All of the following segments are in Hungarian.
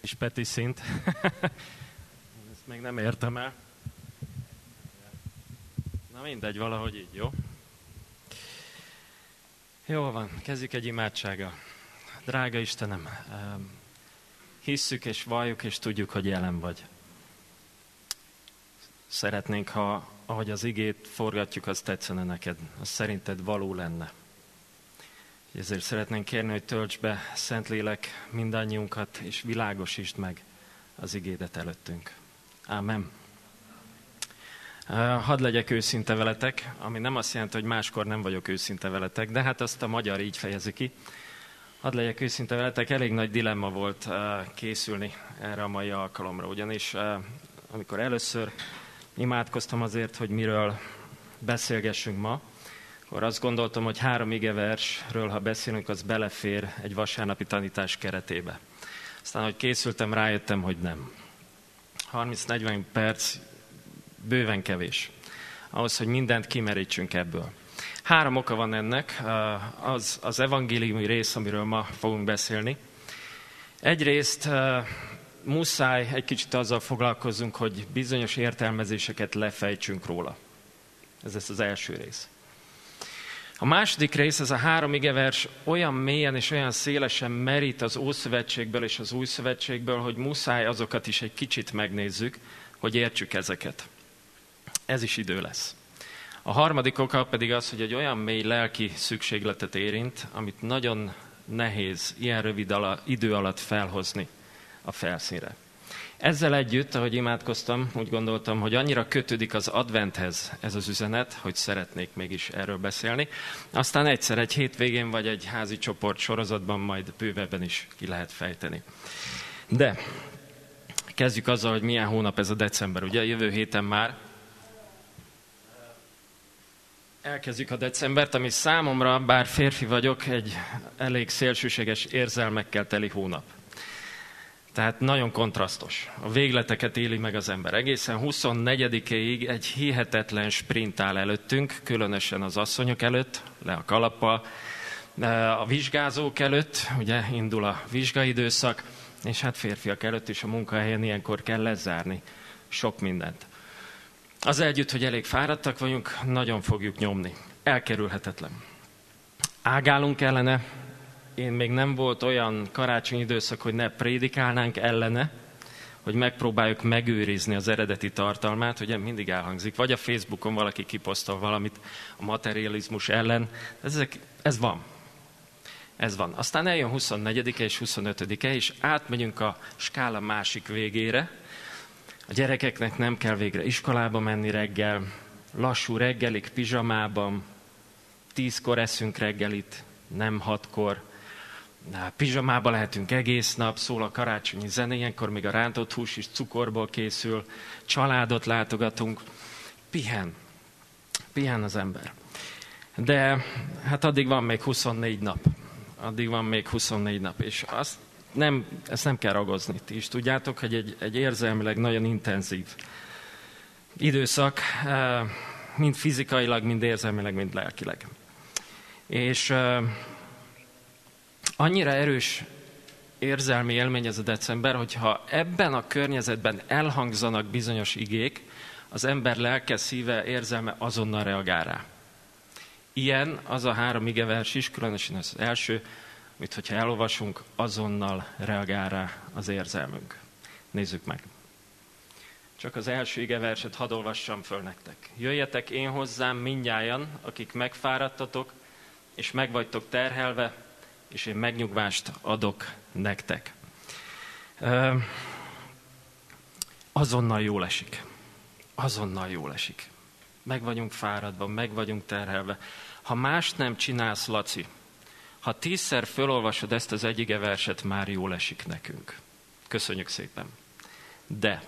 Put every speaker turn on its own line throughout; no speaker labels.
kis Peti szint. Ezt még nem értem el. Na mindegy, valahogy így, jó? Jól van, kezdjük egy imádsággal. Drága Istenem, hisszük és valljuk és tudjuk, hogy jelen vagy. Szeretnénk, ha ahogy az igét forgatjuk, az tetszene neked, az szerinted való lenne. Ezért szeretnénk kérni, hogy tölts be, Szentlélek, mindannyiunkat, és világosítsd meg az igédet előttünk. Ámen. Hadd legyek őszinte veletek, ami nem azt jelenti, hogy máskor nem vagyok őszinte veletek, de hát azt a magyar így fejezi ki. Hadd legyek őszinte veletek, elég nagy dilemma volt készülni erre a mai alkalomra, ugyanis amikor először imádkoztam azért, hogy miről beszélgessünk ma, akkor azt gondoltam, hogy 3 igeversről, ha beszélünk, az belefér egy vasárnapi tanítás keretébe. Aztán, hogy készültem, rájöttem, hogy nem. 30-40 perc bőven kevés. Ahhoz, hogy mindent kimerítsünk ebből. 3 oka van ennek, az evangéliumi rész, amiről ma fogunk beszélni. Egyrészt muszáj egy kicsit azzal foglalkozzunk, hogy bizonyos értelmezéseket lefejtsünk róla. Ez lesz az első rész. A második rész, ez a 3 igevers olyan mélyen és olyan szélesen merít az Ószövetségből és az Újszövetségből, hogy muszáj azokat is egy kicsit megnézzük, hogy értsük ezeket. Ez is idő lesz. A harmadik oka pedig az, hogy egy olyan mély lelki szükségletet érint, amit nagyon nehéz ilyen rövid idő alatt felhozni a felszínre. Ezzel együtt, ahogy imádkoztam, úgy gondoltam, hogy annyira kötődik az adventhez ez az üzenet, hogy szeretnék mégis erről beszélni. Aztán egyszer egy hétvégén vagy egy házi csoport sorozatban majd bővebben is ki lehet fejteni. De kezdjük azzal, hogy milyen hónap ez a december. Ugye jövő héten már elkezdjük a decembert, ami számomra, bár férfi vagyok, egy elég szélsőséges érzelmekkel teli hónap. Tehát nagyon kontrasztos. A végleteket éli meg az ember. Egészen 24-ig egy hihetetlen sprint áll előttünk, különösen az asszonyok előtt, le a kalappal, a vizsgázók előtt, ugye indul a vizsgaidőszak, és hát férfiak előtt is a munkahelyen ilyenkor kell lezárni sok mindent. Az együtt, hogy elég fáradtak vagyunk, nagyon fogjuk nyomni. Elkerülhetetlen. Ágálunk ellene. Én még nem volt olyan karácsonyi időszak, hogy ne prédikálnánk ellene, hogy megpróbáljuk megőrizni az eredeti tartalmát, ugye mindig elhangzik. Vagy a Facebookon valaki kiposztol valamit a materializmus ellen. Ez van. Ez van. Aztán eljön 24-e és 25-e, és átmegyünk a skála másik végére. A gyerekeknek nem kell végre iskolába menni reggel, lassú reggelik pizsamában, 10-kor eszünk reggelit, nem 6-kor. Pizsamába lehetünk egész nap, szól a karácsonyi zene, ilyenkor még a rántott hús is cukorból készül, családot látogatunk, pihen az ember. De hát addig van még 24 nap. És ezt nem kell ragozni. Ti is tudjátok, hogy egy érzelmileg nagyon intenzív időszak, mind fizikailag, mind érzelmileg, mind lelkileg. És annyira erős érzelmi élmény ez a december, hogyha ebben a környezetben elhangzanak bizonyos igék, az ember lelke, szíve, érzelme azonnal reagál rá. Ilyen az a 3 igevers is, különösen az első, amit hogyha elolvasunk, azonnal reagál rá az érzelmünk. Nézzük meg. Csak az első igeverset hadd olvassam föl nektek. Jöjjetek én hozzám mindnyájan, akik megfáradtatok, és meg vagytok terhelve, és én megnyugvást adok nektek. Azonnal jól esik. Meg vagyunk fáradva, meg vagyunk terhelve. Ha más nem csinálsz, Laci, ha 10-szer fölolvasod ezt az egy igeverset, már jól esik nekünk. Köszönjük szépen. De,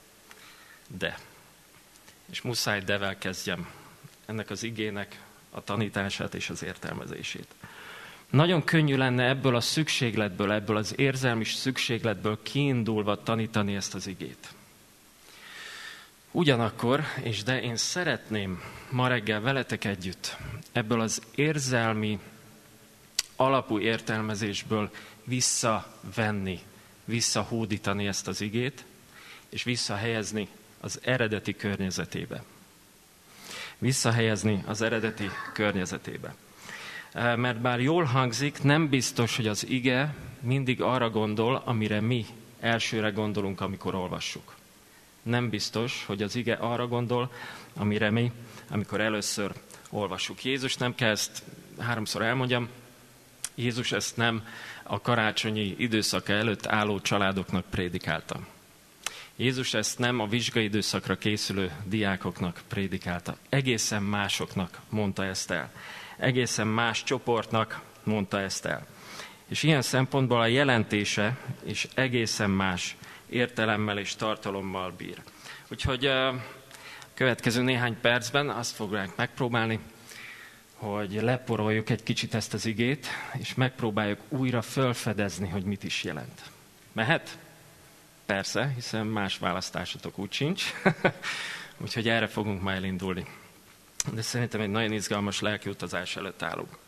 és muszáj devel kezdjem ennek az igének a tanítását és az értelmezését. Nagyon könnyű lenne ebből a szükségletből, ebből az érzelmi szükségletből kiindulva tanítani ezt az igét. Ugyanakkor, de én szeretném ma reggel veletek együtt ebből az érzelmi alapú értelmezésből visszavenni visszahódítani ezt az igét, és visszahelyezni az eredeti környezetébe. Visszahelyezni az eredeti környezetébe. Mert bár jól hangzik, nem biztos, hogy az ige mindig arra gondol, amire mi elsőre gondolunk, amikor olvassuk. Nem biztos, hogy az ige arra gondol, amire mi, amikor először olvassuk. Jézus nem kell ezt 3-szor elmondjam, Jézus ezt nem a karácsonyi időszaka előtt álló családoknak prédikálta. Jézus ezt nem a vizsgai időszakra készülő diákoknak prédikálta. Egészen másoknak mondta ezt el. Egészen más csoportnak mondta ezt el. És ilyen szempontból a jelentése is egészen más értelemmel és tartalommal bír. Úgyhogy a következő néhány percben azt fogják megpróbálni, hogy leporoljuk egy kicsit ezt az igét, és megpróbáljuk újra felfedezni, hogy mit is jelent. Mehet? Persze, hiszen más választásotok úgy sincs. Úgyhogy erre fogunk majd elindulni. De szerintem egy nagyon izgalmas lelkiutazás előtt állunk.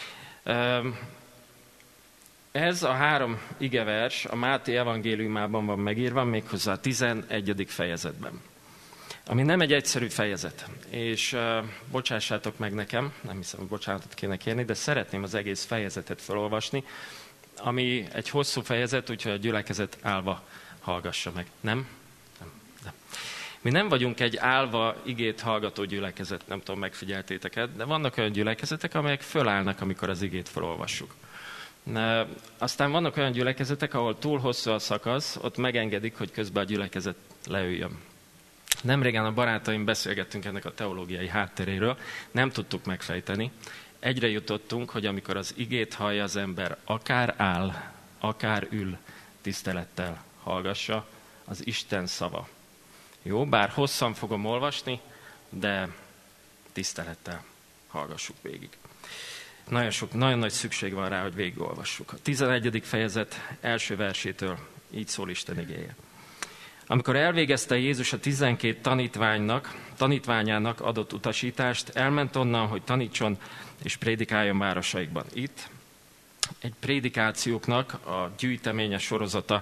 Ez a 3 igevers a Máté evangéliumában van megírva, méghozzá a 11. fejezetben. Ami nem egy egyszerű fejezet. És bocsássátok meg nekem, nem hiszem, hogy bocsánatot kéne kérni, de szeretném az egész fejezetet felolvasni, ami egy hosszú fejezet, úgyhogy a gyülekezet állva hallgassa meg. Nem? Nem. Mi nem vagyunk egy állva igét hallgató gyülekezet, nem tudom, megfigyeltétek, de vannak olyan gyülekezetek, amelyek fölállnak, amikor az igét felolvassuk. Aztán vannak olyan gyülekezetek, ahol túl hosszú a szakasz, ott megengedik, hogy közben a gyülekezet leüljön. Nemrégen a barátaim beszélgettünk ennek a teológiai hátteréről, nem tudtuk megfejteni. Egyre jutottunk, hogy amikor az igét hallja az ember, akár áll, akár ül, tisztelettel hallgassa, az Isten szava. Jó, bár hosszan fogom olvasni, tisztelettel hallgassuk végig. Nagyon nagy szükség van rá, hogy végigolvassuk. A 11. fejezet első versétől így szól Isten igéje. Amikor elvégezte Jézus a 12 tanítványának adott utasítást, elment onnan, hogy tanítson és prédikáljon városaikban. Itt egy prédikációknak a gyűjteménye sorozata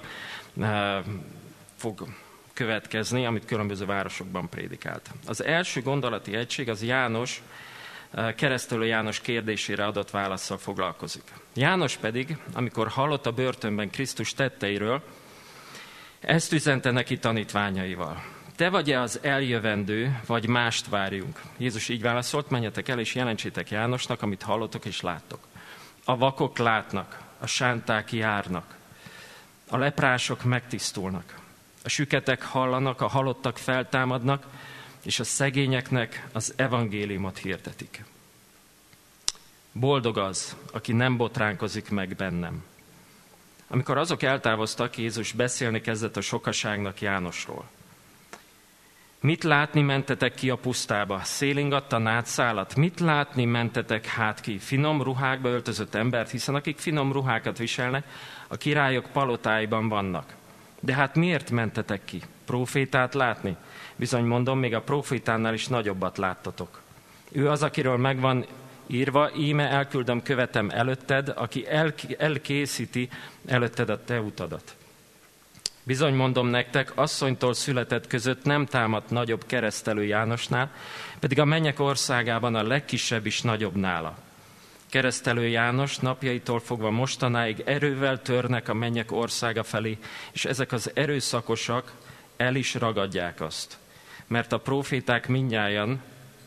fog következni, amit különböző városokban prédikált. Az első gondolati egység az János, Keresztelő János kérdésére adott válasszal foglalkozik. János pedig, amikor hallott a börtönben Krisztus tetteiről, ezt üzente neki tanítványaival. Te vagy-e az eljövendő, vagy mást várjunk? Jézus így válaszolt, menjetek el és jelentsétek Jánosnak, amit hallottok és láttok. A vakok látnak, a sánták járnak, a leprások megtisztulnak, a süketek hallanak, a halottak feltámadnak, és a szegényeknek az evangéliumot hirdetik. Boldog az, aki nem botránkozik meg bennem. Amikor azok eltávoztak, Jézus beszélni kezdett a sokaságnak Jánosról. Mit látni mentetek ki a pusztába? Szélingatta nátszálat? Mit látni mentetek hát ki? Finom ruhákba öltözött embert, hiszen akik finom ruhákat viselnek, a királyok palotáiban vannak. De hát miért mentetek ki? Prófétát látni? Bizony mondom, még a prófétánál is nagyobbat láttatok. Ő az, akiről megvan írva, íme elküldöm követem előtted, aki elkészíti előtted a te utadat. Bizony mondom nektek, asszonytól született között nem támadt nagyobb keresztelő Jánosnál, pedig a mennyek országában a legkisebb is nagyobb nála. Keresztelő János napjaitól fogva mostanáig erővel törnek a mennyek országa felé, és ezek az erőszakosak el is ragadják azt. Mert a próféták mindnyájan,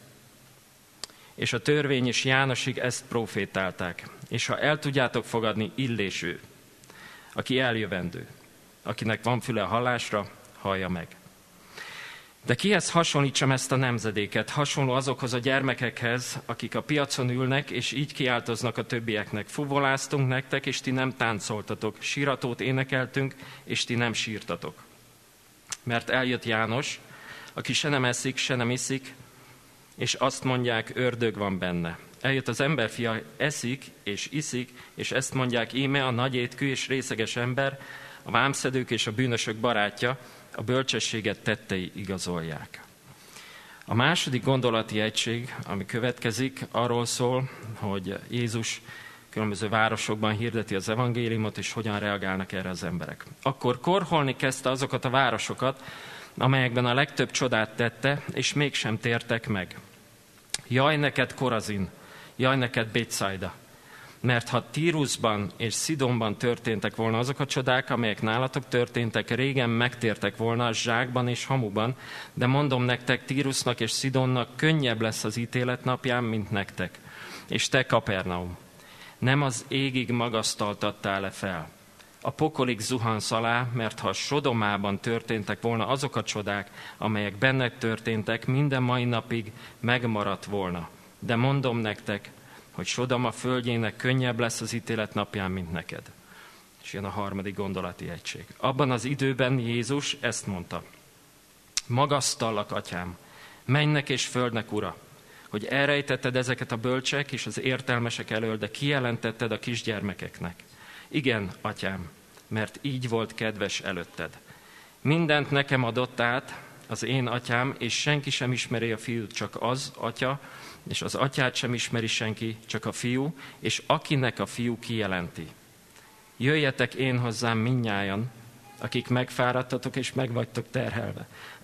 és a törvény is Jánosig ezt prófétálták. És ha el tudjátok fogadni, illés ő, aki eljövendő, akinek van füle a hallásra, hallja meg. De kihez hasonlítsam ezt a nemzedéket? Hasonló azokhoz a gyermekekhez, akik a piacon ülnek, és így kiáltoznak a többieknek. Fuvoláztunk nektek, és ti nem táncoltatok. Síratót énekeltünk, és ti nem sírtatok. Mert eljött János, aki se nem eszik, se nem iszik, és azt mondják, ördög van benne. Eljött az emberfia, eszik és iszik, és ezt mondják, íme a nagyétkű és részeges ember, a vámszedők és a bűnösök barátja, a bölcsességet tettei igazolják. A második gondolati egység, ami következik, arról szól, hogy Jézus különböző városokban hirdeti az evangéliumot, és hogyan reagálnak erre az emberek. Akkor korholni kezdte azokat a városokat, amelyekben a legtöbb csodát tette, és mégsem tértek meg. Jaj neked, Korazin! Jaj neked, Bétszájda! Mert ha Tírusban és Szidonban történtek volna azok a csodák, amelyek nálatok történtek, régen megtértek volna a zsákban és hamuban, de mondom nektek, Tírusnak és Szidonnak könnyebb lesz az ítélet napján, mint nektek. És te, Kapernaum, nem az égig magasztaltattál-e fel? A pokolig zuhansz alá, mert ha Sodomában történtek volna azok a csodák, amelyek benned történtek, minden mai napig megmaradt volna. De mondom nektek, hogy Sodoma földjének könnyebb lesz az ítélet napján, mint neked. És jön a harmadik gondolati egység. Abban az időben Jézus ezt mondta. Magasztallak, atyám, mennynek és földnek ura, hogy elrejtetted ezeket a bölcsek és az értelmesek elől, de kijelentetted a kisgyermekeknek. Igen, atyám, mert így volt kedves előtted. Mindent nekem adott át az én atyám, és senki sem ismeri a fiút, csak az atya, és az atyát sem ismeri senki, csak a fiú, és akinek a fiú kijelenti. Jöjjetek én hozzám mindnyájan, akik megfáradtatok és megvagytok terhelve.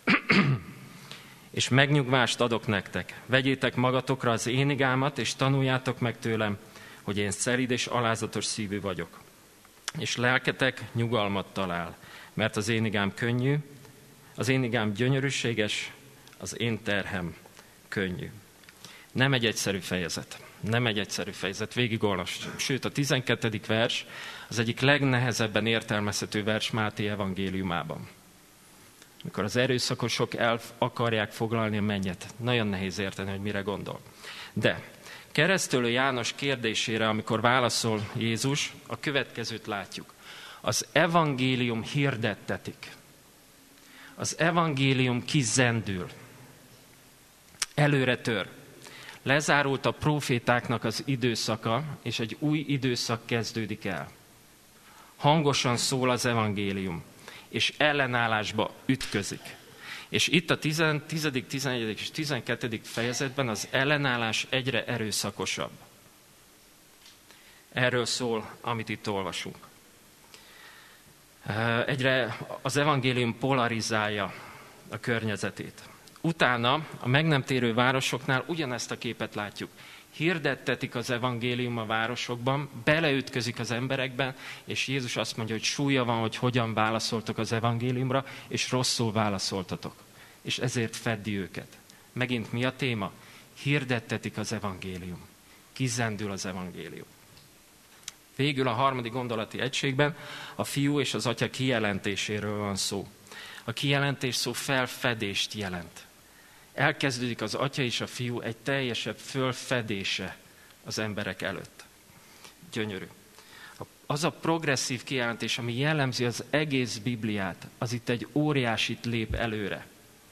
És megnyugvást adok nektek. Vegyétek magatokra az én igámat, és tanuljátok meg tőlem, hogy én szelíd és alázatos szívű vagyok. És lelketek nyugalmat talál, mert az én igám könnyű, az én igám gyönyörűséges, az én terhem könnyű. Nem egy egyszerű fejezet. Nem egy egyszerű fejezet. Végigolvasd. Sőt, a 12. vers az egyik legnehezebben értelmezhető vers Máté evangéliumában. Amikor az erőszakosok el akarják foglalni a mennyet, nagyon nehéz érteni, hogy mire gondol. De Keresztülő János kérdésére, amikor válaszol Jézus, a következőt látjuk. Az evangélium hirdettetik. Az evangélium kizendül. Előre tör. Lezárult a prófétáknak az időszaka, és egy új időszak kezdődik el. Hangosan szól az evangélium, és ellenállásba ütközik. És itt a 10., 11. és 12. fejezetben az ellenállás egyre erőszakosabb. Erről szól, amit itt olvasunk. Egyre az evangélium polarizálja a környezetét. Utána a meg nem térő városoknál ugyanezt a képet látjuk. Hirdettetik az evangélium a városokban, beleütközik az emberekben, és Jézus azt mondja, hogy súlya van, hogy hogyan válaszoltok az evangéliumra, és rosszul válaszoltatok. És ezért feddi őket. Megint mi a téma? Hirdettetik az evangélium. Kizendül az evangélium. Végül a harmadik gondolati egységben a fiú és az atya kijelentéséről van szó. A kijelentés szó felfedést jelent. Elkezdődik az atya és a fiú egy teljesebb fölfedése az emberek előtt. Gyönyörű. Az a progresszív kijelentés, ami jellemzi az egész Bibliát, az itt egy óriásit lép előre.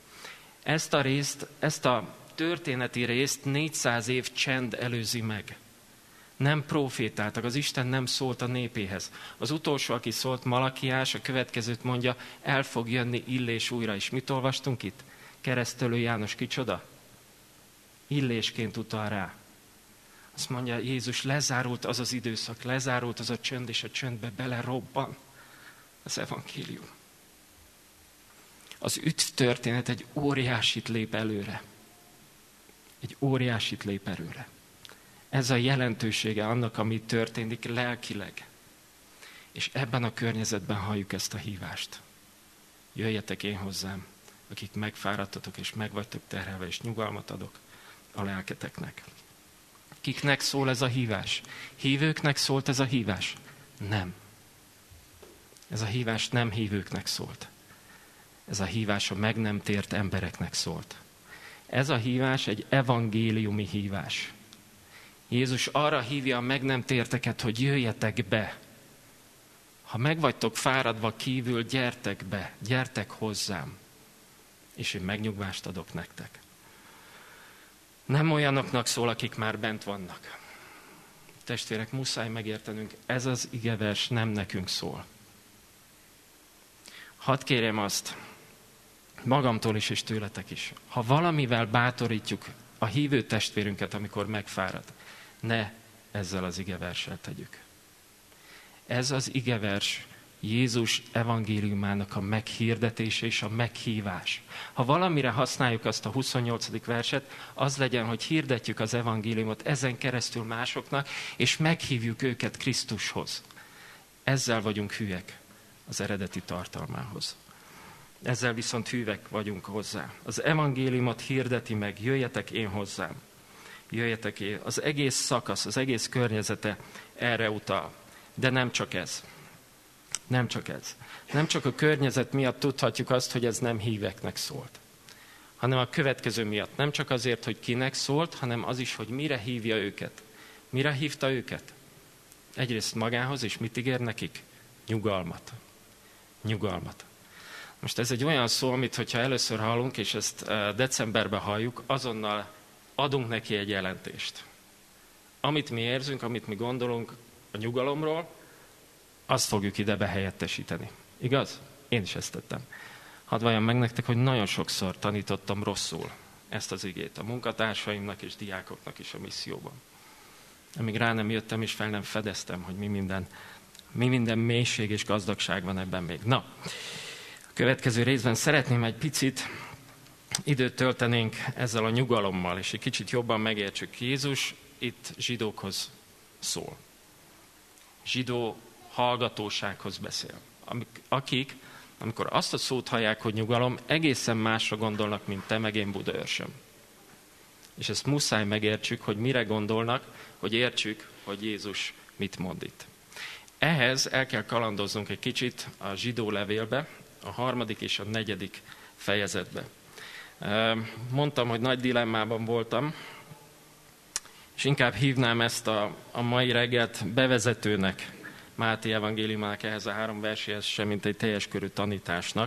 Ezt a történeti részt 400 év csend előzi meg. Nem profétáltak, az Isten nem szólt a népéhez. Az utolsó, aki szólt, Malakiás, a következőt mondja, el fog jönni Illés újra. És mit olvastunk itt? Keresztülő János kicsoda? Illésként utal rá. Azt mondja, Jézus, lezárult az az időszak, lezárult az a csönd, és a csöndbe belerobban az evangélium. Az történet egy óriásit lép előre. Egy óriásit lép előre. Ez a jelentősége annak, ami történik lelkileg. És ebben a környezetben halljuk ezt a hívást. Jöjjetek én hozzám, akik megfáradtatok és megvagytok terhelve, és nyugalmat adok a lelketeknek. Kiknek szól ez a hívás? Hívőknek szólt ez a hívás? Nem. Ez a hívás nem hívőknek szólt. Ez a hívás a meg nem tért embereknek szólt. Ez a hívás egy evangéliumi hívás. Jézus arra hívja a meg nem térteket, hogy jöjjetek be. Ha meg vagytok fáradva kívül, gyertek be, gyertek hozzám, és én megnyugvást adok nektek. Nem olyanoknak szól, akik már bent vannak. Testvérek, muszáj megértenünk, ez az igevers nem nekünk szól. Hadd kérjem azt, magamtól is és tőletek is, ha valamivel bátorítjuk a hívő testvérünket, amikor megfárad, ne ezzel az igeverssel tegyük. Ez az igevers Jézus evangéliumának a meghirdetése és a meghívás. Ha valamire használjuk azt a 28. verset, az legyen, hogy hirdetjük az evangéliumot ezen keresztül másoknak, és meghívjuk őket Krisztushoz. Ezzel vagyunk hűek az eredeti tartalmához. Ezzel viszont hűek vagyunk hozzá. Az evangéliumot hirdeti meg, jöjjetek én hozzám. Jöjjetek én. Az egész szakasz, az egész környezete erre utal. De nem csak ez. Nem csak ez. Nem csak a környezet miatt tudhatjuk azt, hogy ez nem híveknek szólt, hanem a következő miatt. Nem csak azért, hogy kinek szólt, hanem az is, hogy mire hívja őket. Mire hívta őket? Egyrészt magához, és mit ígér nekik? Nyugalmat. Nyugalmat. Most ez egy olyan szó, amit hogyha először hallunk, és ezt decemberben halljuk, azonnal adunk neki egy jelentést. Amit mi érzünk, amit mi gondolunk a nyugalomról, azt fogjuk ide behelyettesíteni. Igaz? Én is ezt tettem. Hadd valljam meg nektek, hogy nagyon sokszor tanítottam rosszul ezt az igét a munkatársaimnak és diákoknak is a misszióban. Amíg rá nem jöttem és fel nem fedeztem, hogy mi minden mélység és gazdagság van ebben még. Na, a következő részben szeretném egy picit időt töltenénk ezzel a nyugalommal, és egy kicsit jobban megértsük. Jézus itt zsidókhoz szól. Zsidó hallgatósághoz beszél. Akik, amikor azt a szót hallják, hogy nyugalom, egészen másra gondolnak, mint te, meg én Budaörsön. És ezt muszáj megértsük, hogy mire gondolnak, hogy értsük, hogy Jézus mit mond itt. Ehhez el kell kalandoznunk egy kicsit a zsidó levélbe, a 3. és a 4. fejezetbe. Mondtam, hogy nagy dilemmában voltam, és inkább hívnám ezt a mai reggelt bevezetőnek, Máté evangéliumának ehhez a 3 verséhez sem, mint egy teljes körű tanításnak.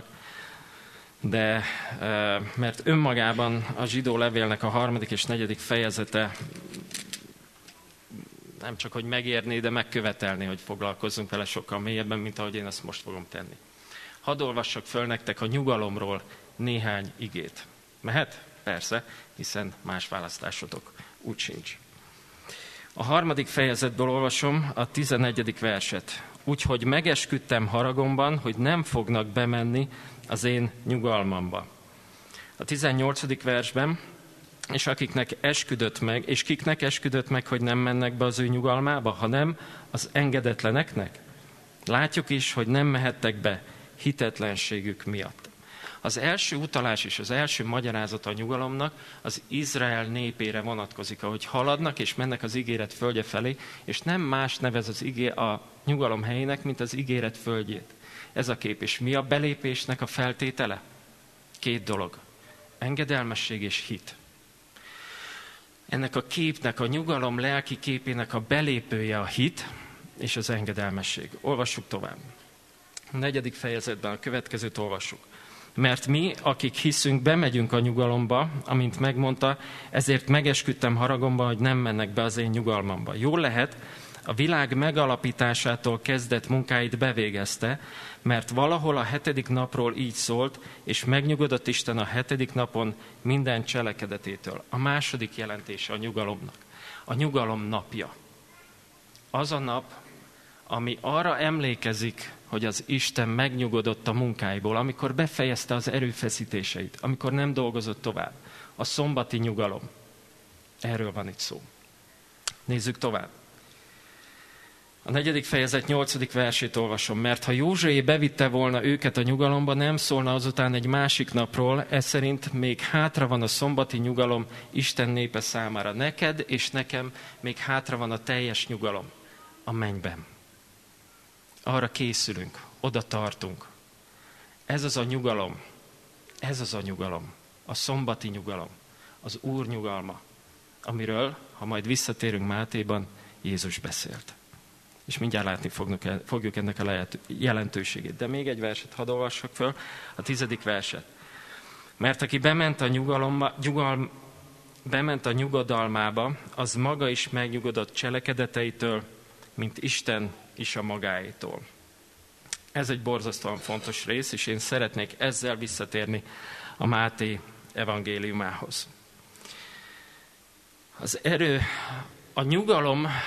De mert önmagában a zsidó levélnek a 3. és 4. fejezete nem csak, hogy megérné, de megkövetelné, hogy foglalkozzunk vele sokkal mélyebben, mint ahogy én ezt most fogom tenni. Hadd olvassak föl nektek a nyugalomról néhány igét. Mehet? Persze, hiszen más választásotok úgy sincs. A 3. fejezetből olvasom a 11. verset. Úgyhogy megesküdtem haragomban, hogy nem fognak bemenni az én nyugalmamba. A 18. versben, és akiknek esküdött meg, és kiknek esküdött meg, hogy nem mennek be az ő nyugalmába, hanem az engedetleneknek. Látjuk is, hogy nem mehettek be hitetlenségük miatt. Az első utalás és az első magyarázata a nyugalomnak az Izrael népére vonatkozik, ahogy haladnak és mennek az ígéret földje felé, és nem más nevez az a nyugalom helyének, mint az ígéret földjét. Ez a kép. És mi a belépésnek a feltétele? 2 dolog. Engedelmesség és hit. Ennek a képnek, a nyugalom lelki képének a belépője a hit és az engedelmesség. Olvassuk tovább. A 4. fejezetben a következőt olvassuk. Mert mi, akik hiszünk, bemegyünk a nyugalomba, amint megmondta, ezért megesküdtem haragomban, hogy nem mennek be az én nyugalmamba. Jól lehet, a világ megalapításától kezdett munkáit bevégezte, mert valahol a 7. napról így szólt, és megnyugodott Isten a 7. napon minden cselekedetétől. A második jelentése a nyugalomnak. A nyugalom napja. Az a nap, ami arra emlékezik, hogy az Isten megnyugodott a munkáiból, amikor befejezte az erőfeszítéseit, amikor nem dolgozott tovább. A szombati nyugalom. Erről van itt szó. Nézzük tovább. A 4. fejezet 8. versét olvasom. Mert ha Józsué bevitte volna őket a nyugalomba, nem szólna azután egy másik napról, ez szerint még hátra van a szombati nyugalom Isten népe számára. Neked és nekem még hátra van a teljes nyugalom a mennyben. Arra készülünk, oda tartunk. Ez az a nyugalom, a szombati nyugalom, az Úr nyugalma, amiről, ha majd visszatérünk Mátéban, Jézus beszélt. És mindjárt látni fogjuk ennek a jelentőségét. De még egy verset hadd olvassak föl, a 10. verset. Mert aki bement a nyugodalmába, az maga is megnyugodott cselekedeteitől, mint Isten is a magáétól. Ez egy borzasztóan fontos rész, és én szeretnék ezzel visszatérni a Máté evangéliumához. A nyugalom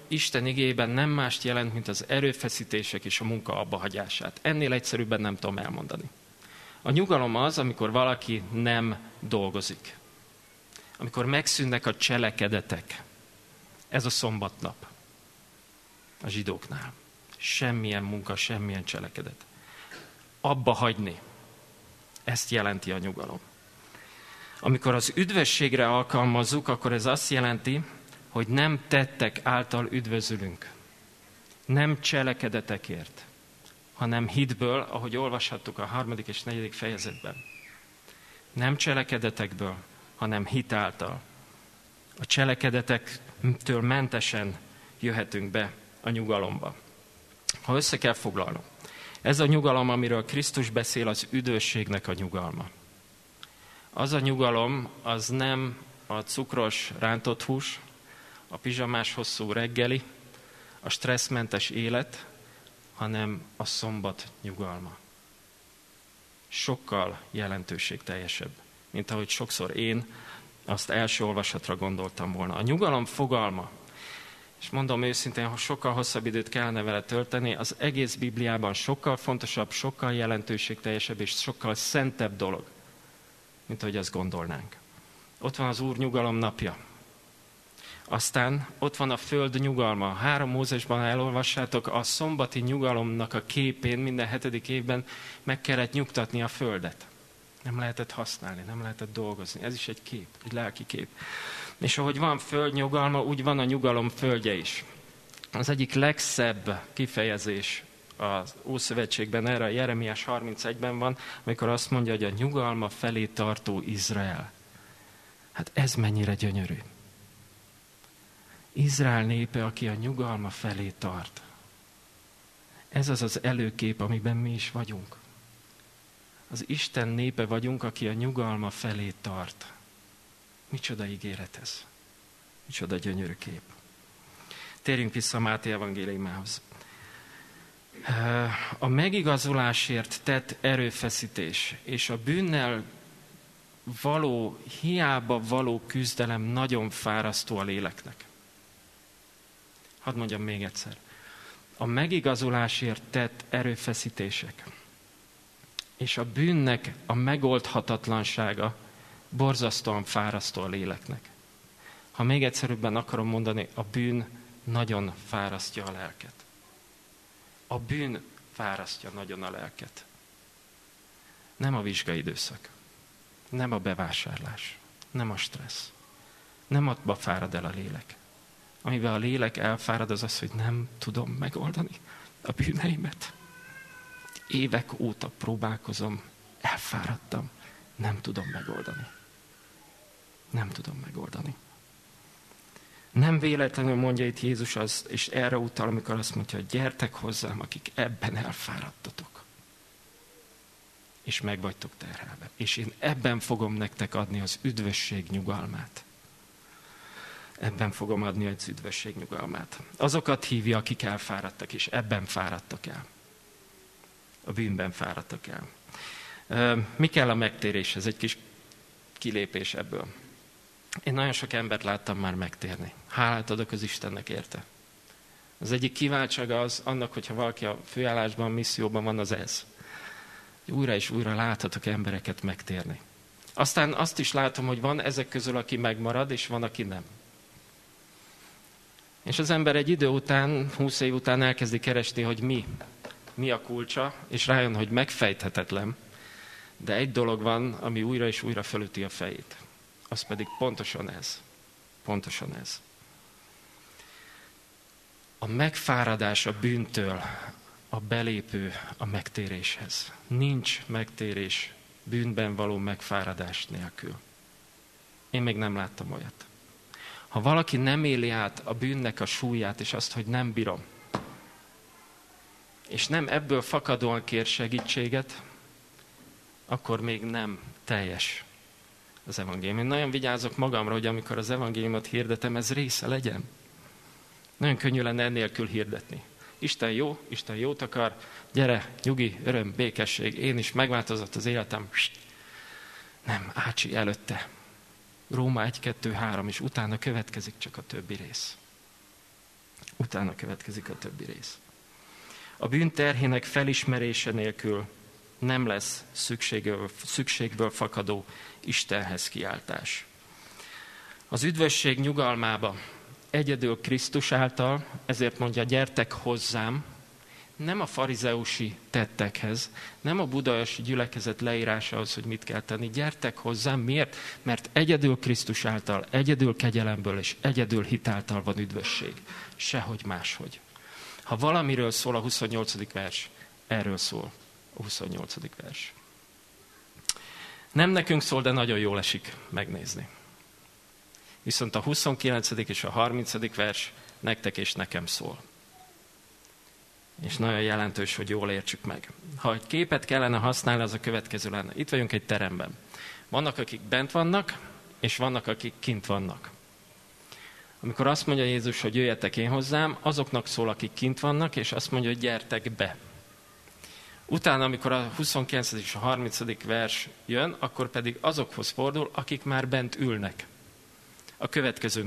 Isten igéjében nem mást jelent, mint az erőfeszítések és a munka abbahagyását. Ennél egyszerűbben nem tudom elmondani. A nyugalom az, amikor valaki nem dolgozik. Amikor megszűnnek a cselekedetek. Ez a szombatnap a zsidóknál. Semmilyen munka, semmilyen cselekedet. Abba hagyni. Ezt jelenti a nyugalom. Amikor az üdvösségre alkalmazzuk, akkor ez azt jelenti, hogy nem tettek által üdvözülünk. Nem cselekedetekért, hanem hitből, ahogy olvashattuk a 3. és 4. fejezetben. Nem cselekedetekből, hanem hit által. A cselekedetektől mentesen jöhetünk be a nyugalomba. Ha össze kell foglalnom, ez a nyugalom, amiről Krisztus beszél, az üdvösségnek a nyugalma. Az a nyugalom, az nem a cukros rántott hús, a pizsamás hosszú reggeli, a stresszmentes élet, hanem a szombat nyugalma. Sokkal jelentőségteljesebb, mint ahogy sokszor én azt első olvasatra gondoltam volna. A nyugalom fogalma, és mondom őszintén, hogy sokkal hosszabb időt kellene vele tölteni, az egész Bibliában sokkal fontosabb, sokkal jelentőségteljesebb és sokkal szentebb dolog, mint ahogy azt gondolnánk. Ott van az Úr nyugalom napja. Aztán ott van a föld nyugalma. 3 Mózesban elolvassátok, a szombati nyugalomnak a képén minden 7. évben meg kellett nyugtatni a földet. Nem lehetett használni, nem lehetett dolgozni. Ez is egy kép, egy lelki kép. És ahogy van föld nyugalma, úgy van a nyugalom földje is. Az egyik legszebb kifejezés az Ószövetségben erre a Jeremiás 31-ben van, amikor azt mondja, hogy a nyugalma felé tartó Izrael. Hát ez mennyire gyönyörű. Izrael népe, aki a nyugalma felé tart. Ez az az előkép, amiben mi is vagyunk. Az Isten népe vagyunk, aki a nyugalma felé tart. Micsoda ígéret ez. Micsoda gyönyörű kép. Térjünk vissza Máté evangéliumához. A megigazulásért tett erőfeszítés és a bűnnel való, hiába való küzdelem nagyon fárasztó a léleknek. Hadd mondjam még egyszer. A megigazulásért tett erőfeszítések és a bűnnek a megoldhatatlansága borzasztóan fárasztó a léleknek. Ha még egyszerűbben akarom mondani, a bűn nagyon fárasztja a lelket. A bűn fárasztja nagyon a lelket. Nem a vizsgaidőszak, nem a bevásárlás, nem a stressz. Nem abba fárad el a lélek. Amivel a lélek elfárad, az az, hogy nem tudom megoldani a bűneimet. Évek óta próbálkozom, elfáradtam, nem tudom megoldani. Nem tudom megoldani. Nem véletlenül mondja itt Jézus azt, és erre utal, amikor azt mondja, hogy gyertek hozzám, akik ebben elfáradtatok. És meg vagytok terhelve. És én ebben fogom nektek adni az üdvösség nyugalmát. Ebben fogom adni az üdvösség nyugalmát. Azokat hívja, akik elfáradtak, és ebben fáradtak el. A bűnben fáradtak el. Mi kell a megtéréshez? Egy kis kilépés ebből. Én nagyon sok embert láttam már megtérni. Hálát adok az Istennek érte. Az egyik kiváltsága az annak, hogyha valaki a főállásban, misszióban van, az ez. Újra és újra láthatok embereket megtérni. Aztán azt is látom, hogy van ezek közül, aki megmarad, és van, aki nem. És az ember egy idő után, 20 év után elkezdi keresni, hogy mi a kulcsa, és rájön, hogy megfejthetetlen, de egy dolog van, ami újra és újra fölüti a fejét. Az pedig pontosan ez. Pontosan ez. A megfáradás a bűntől a belépő a megtéréshez. Nincs megtérés bűnben való megfáradás nélkül. Én még nem láttam olyat. Ha valaki nem éli át a bűnnek a súlyát, és azt, hogy nem bírom, és nem ebből fakadóan kér segítséget, akkor még nem teljes az evangélium. Én nagyon vigyázok magamra, hogy amikor az evangéliumot hirdetem, ez része legyen. Nagyon könnyű lenne ennélkül hirdetni. Isten jó, Isten jót akar, gyere, nyugi, öröm, békesség, én is, megváltozott az életem. Nem, ácsi előtte. Róma 1, 2, 3, és utána következik csak a többi rész. Utána következik a többi rész. A bűn terhének felismerése nélkül nem lesz szükségből fakadó Istenhez kiáltás. Az üdvösség nyugalmába egyedül Krisztus által, ezért mondja, gyertek hozzám, nem a farizeusi tettekhez, nem a budai gyülekezet leírásához, hogy mit kell tenni. Gyertek hozzám, miért? Mert egyedül Krisztus által, egyedül kegyelemből és egyedül hitáltal van üdvösség. Sehogy máshogy. Ha valamiről szól a 28. vers, erről szól a 28. vers. Nem nekünk szól, de nagyon jól esik megnézni. Viszont a 29. és a 30. vers nektek és nekem szól. És nagyon jelentős, hogy jól értsük meg. Ha egy képet kellene használni, az a következő lenne. Itt vagyunk egy teremben. Vannak, akik bent vannak, és vannak, akik kint vannak. Amikor azt mondja Jézus, hogy jöjjetek én hozzám, azoknak szól, akik kint vannak, és azt mondja, hogy gyertek be. Utána, amikor a 29. és a 30. vers jön, akkor pedig azokhoz fordul, akik már bent ülnek. A következő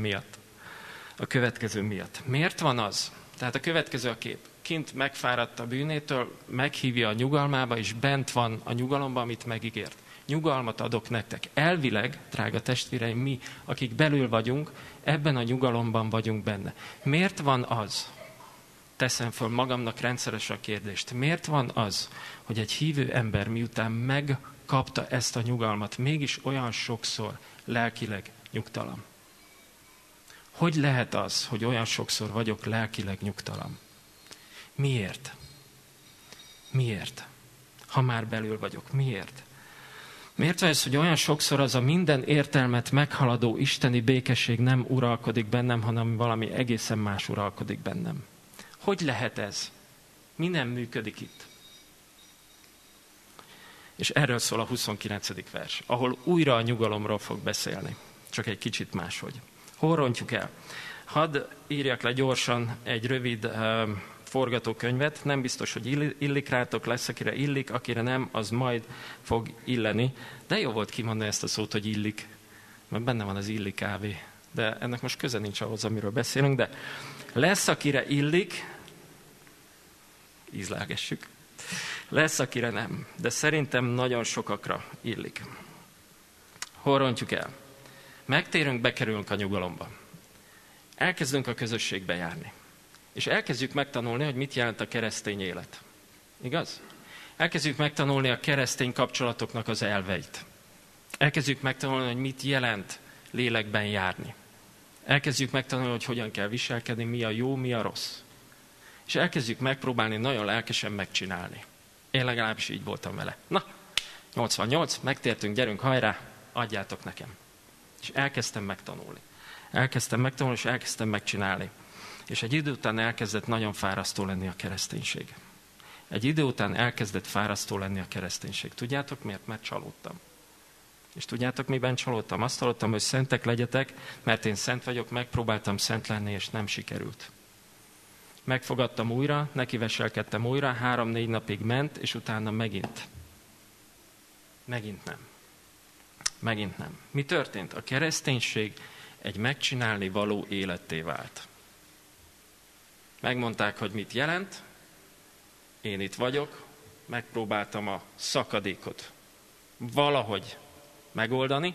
miatt. Miért van az? Tehát a következő a kép. Kint megfáradt a bűnétől, meghívja a nyugalmába, és bent van a nyugalomba, amit megígért. Nyugalmat adok nektek. Elvileg, drága testvéreim, mi, akik belül vagyunk, ebben a nyugalomban vagyunk benne. Miért van az? Teszem föl magamnak rendszeres a kérdést. Miért van az, hogy egy hívő ember miután megkapta ezt a nyugalmat, mégis olyan sokszor lelkileg nyugtalan? Hogy lehet az, hogy olyan sokszor vagyok lelkileg nyugtalan? Miért? Miért? Ha már belül vagyok, miért? Miért van ez, hogy olyan sokszor az a minden értelmet meghaladó isteni békesség nem uralkodik bennem, hanem valami egészen más uralkodik bennem? Hogy lehet ez? Mi nem működik itt? És erről szól a 29. vers, ahol újra a nyugalomról fog beszélni. Csak egy kicsit máshogy. Hol rontjuk el? Hadd írjak le gyorsan egy rövid forgatókönyvet. Nem biztos, hogy illik rátok, lesz, akire illik, akire nem, az majd fog illeni. De jó volt kimondani ezt a szót, hogy illik, mert benne van az illik kávé. De ennek most köze nincs ahhoz, amiről beszélünk, de lesz, akire illik, ízlelgessük, lesz, akire nem, de szerintem nagyon sokakra illik. Hol rontjuk el? Megtérünk, bekerülünk a nyugalomba. Elkezdünk a közösségbe járni. És elkezdjük megtanulni, hogy mit jelent a keresztény élet. Igaz? Elkezdjük megtanulni a keresztény kapcsolatoknak az elveit. Elkezdjük megtanulni, hogy mit jelent lélekben járni. Elkezdjük megtanulni, hogy hogyan kell viselkedni, mi a jó, mi a rossz. És elkezdjük megpróbálni nagyon lelkesen megcsinálni. Én legalábbis így voltam vele. Na, 88, megtértünk, gyerünk, hajrá, adjátok nekem. És elkezdtem megtanulni, és elkezdtem megcsinálni. És egy idő után elkezdett nagyon fárasztó lenni a kereszténység. Egy idő után elkezdett fárasztó lenni a kereszténység. Tudjátok miért? Mert csalódtam. És tudjátok, miben csalódtam? Azt hallottam, hogy szentek legyetek, mert én szent vagyok, megpróbáltam szent lenni, és nem sikerült. Megfogadtam újra, nekiveselkedtem újra, 3-4 napig ment, és utána megint nem. Mi történt? A kereszténység egy megcsinálni való életté vált. Megmondták, hogy mit jelent, én itt vagyok, megpróbáltam a szakadékot valahogy megoldani,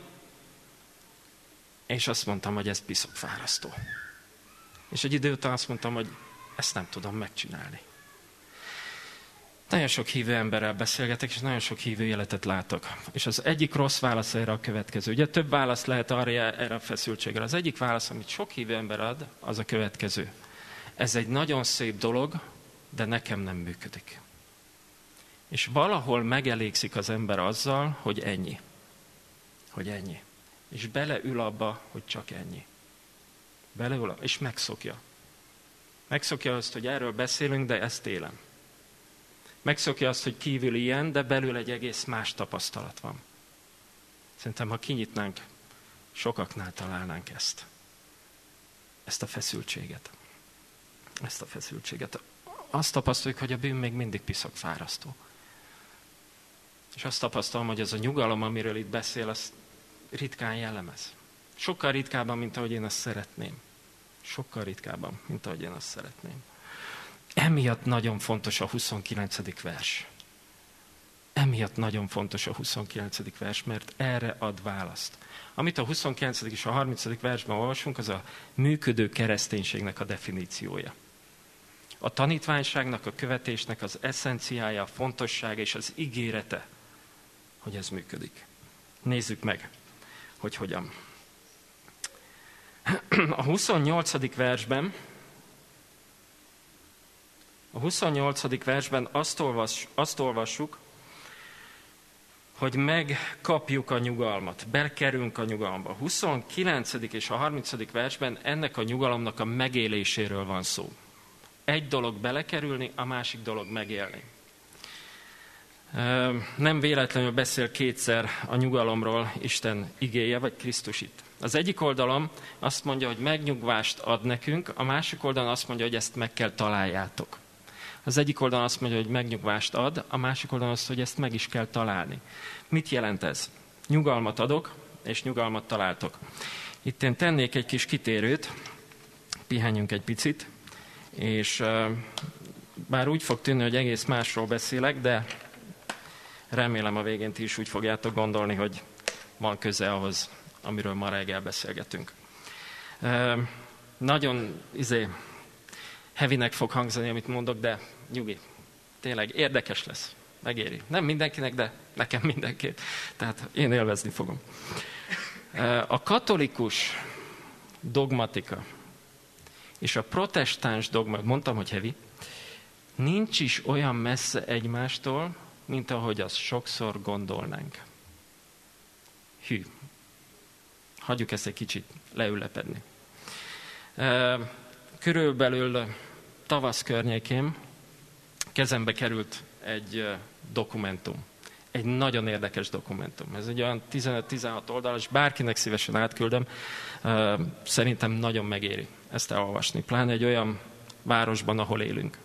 és azt mondtam, hogy ez piszok fárasztó. És egy idő után azt mondtam, hogy ezt nem tudom megcsinálni. Nagyon sok hívő emberrel beszélgetek, és nagyon sok hívő életet látok. És az egyik rossz válasz erre a következő. Ugye több válasz lehet erre a feszültségre. Az egyik válasz, amit sok hívő ember ad, az a következő. Ez egy nagyon szép dolog, de nekem nem működik. És valahol megelégszik az ember azzal, hogy ennyi. És beleül abba, hogy csak ennyi. Beleül, és megszokja. Megszokja azt, hogy erről beszélünk, de ezt élem. Megszokja azt, hogy kívül ilyen, de belül egy egész más tapasztalat van. Szerintem, ha kinyitnánk, sokaknál találnánk ezt. Ezt a feszültséget. Azt tapasztaljuk, hogy a bűn még mindig piszok fárasztó. És azt tapasztalom, hogy ez a nyugalom, amiről itt beszél, az ritkán jellemez. Sokkal ritkábban, mint ahogy én azt szeretném. Sokkal ritkábban, mint ahogy én azt szeretném. Emiatt nagyon fontos a 29. vers. Emiatt nagyon fontos a 29. vers, mert erre ad választ. Amit a 29. és a 30. versben olvasunk, az a működő kereszténységnek a definíciója. A tanítványságnak, a követésnek az eszenciája, a fontossága és az ígérete, hogy ez működik. Nézzük meg, hogy hogyan. A 28. versben azt olvassuk, hogy megkapjuk a nyugalmat, bekerülünk a nyugalomba. A 29. és a 30. versben ennek a nyugalomnak a megéléséről van szó. Egy dolog belekerülni, a másik dolog megélni. Nem véletlenül beszél kétszer a nyugalomról Isten igéje, vagy Krisztus itt. Az egyik oldalon azt mondja, hogy megnyugvást ad nekünk, a másik oldalon azt mondja, hogy ezt meg kell találjátok. Az egyik oldalon azt mondja, hogy megnyugvást ad, a másik oldalon azt, hogy ezt meg is kell találni. Mit jelent ez? Nyugalmat adok, és nyugalmat találtok. Itt én tennék egy kis kitérőt, pihenjünk egy picit, és bár úgy fog tűnni, hogy egész másról beszélek, de remélem a végén ti is úgy fogjátok gondolni, hogy van köze ahhoz, amiről ma reggel beszélgetünk. Nagyon heavynek fog hangzani, amit mondok, de nyugi, tényleg érdekes lesz, megéri. Nem mindenkinek, de nekem mindenképp. Tehát én élvezni fogom. A katolikus dogmatika és a protestáns dogmatika, mondtam, hogy heavy, nincs is olyan messze egymástól, mint ahogy azt sokszor gondolnánk. Hű. Hagyjuk ezt egy kicsit leülepedni. Körülbelül tavasz környékén kezembe került egy dokumentum. Egy nagyon érdekes dokumentum. Ez egy olyan 15-16 oldalas, bárkinek szívesen átküldöm. Szerintem nagyon megéri ezt elolvasni. Pláne egy olyan városban, ahol élünk.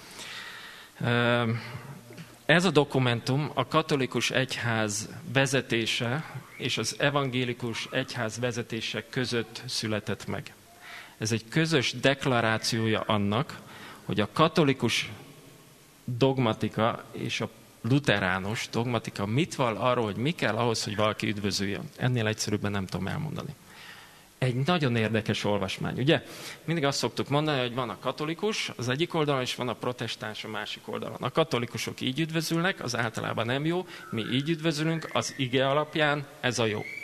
Ez a dokumentum a katolikus egyház vezetése és az evangélikus egyház vezetése között született meg. Ez egy közös deklarációja annak, hogy a katolikus dogmatika és a luteránus dogmatika mit val arról, hogy mi kell ahhoz, hogy valaki üdvözüljön. Ennél egyszerűbben nem tudom elmondani. Egy nagyon érdekes olvasmány, ugye? Mindig azt szoktuk mondani, hogy van a katolikus az egyik oldalon, és van a protestáns a másik oldalon. A katolikusok így üdvözülnek, az általában nem jó, mi így üdvözülünk, az ige alapján ez a jó.